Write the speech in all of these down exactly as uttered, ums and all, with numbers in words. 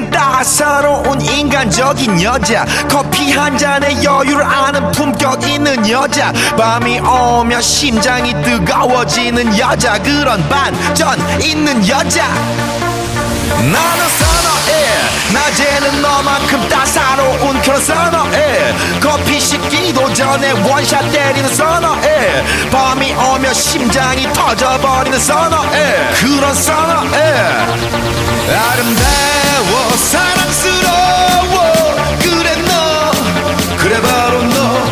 따사로운 인간적인 여자, 커피 한 잔에 여유를 아는 품격 있는 여자, 밤이 오면 심장이 뜨거워지는 여자, 그런 반전 있는 여자 나는 선어해. 낮에는 너만큼 따사로운 그런 선어해. 커피 식기도 전에 원샷 때리는 선어해. 밤이 오면 심장이 터져버리는 선어해. 그런 선어해. 아름다워 사랑스러워 그래 너, 그래 바로 너.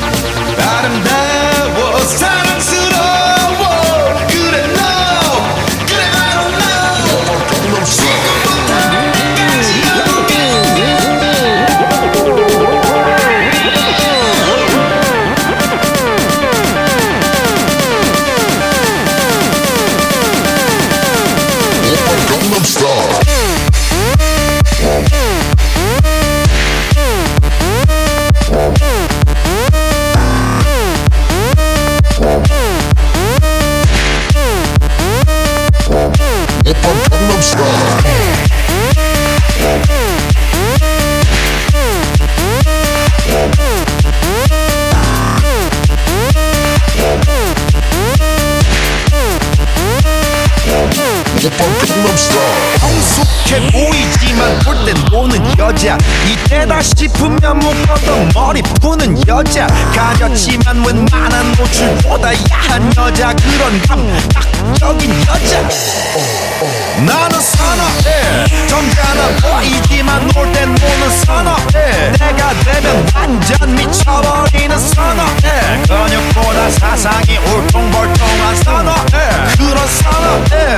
아름다워 사랑스러워 그래 너, 그래 바로 너. 성숙해 보이지만 볼 땐 노는 여자, 이때다 싶으면 묶어도 머리 푸는 여자, 가렸지만 웬만한 노출보다 야한 여자, 그런 감각적인 여자 나는 선어해. 점잖아 보이지만 놀 땐 노는 선어해. 내가 되면 완전 미쳐버리는 선어해. 근육보다 사상이 울퉁불퉁한 선어해. 그런 선어해.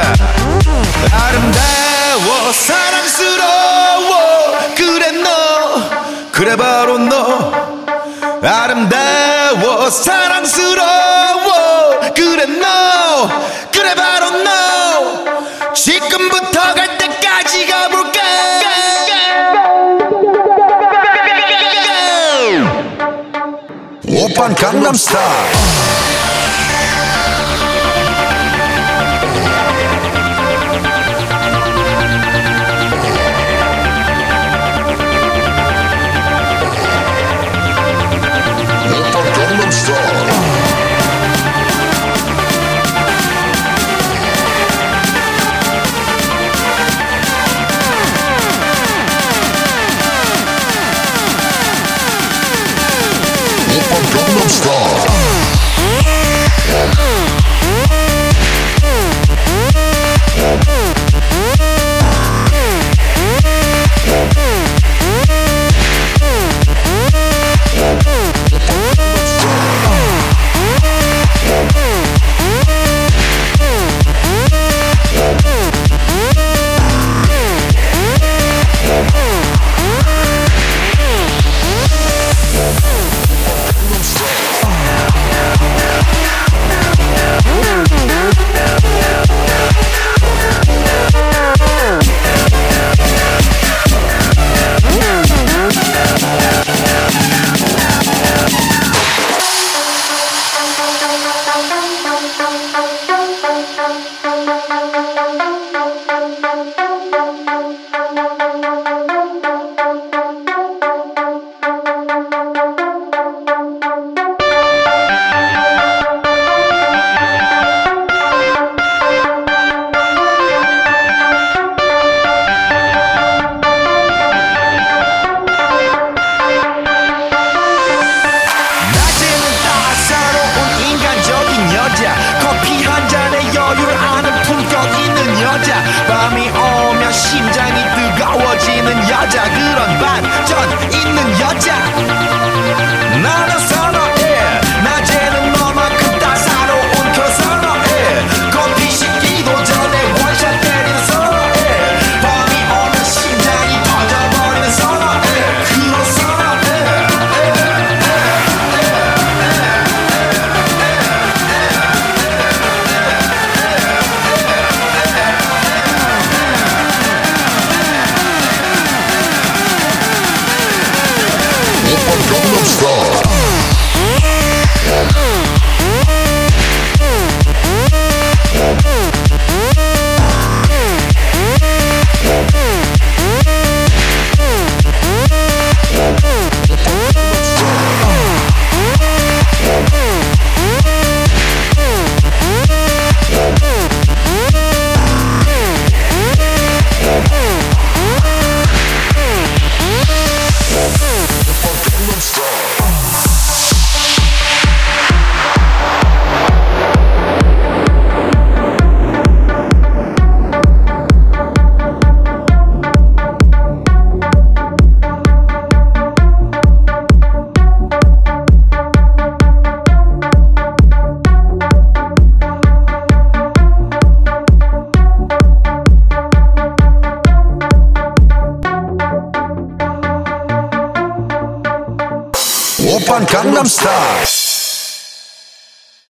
아름다워 사랑스러워 그래 너, 그래 바로 너. 아름다워 사랑스러워 그래 너, 그래 바로 너. 지금부터 갈 때까지 가볼까. 오빤 강남스타일. Gangnam Style. 오빤 강남스타일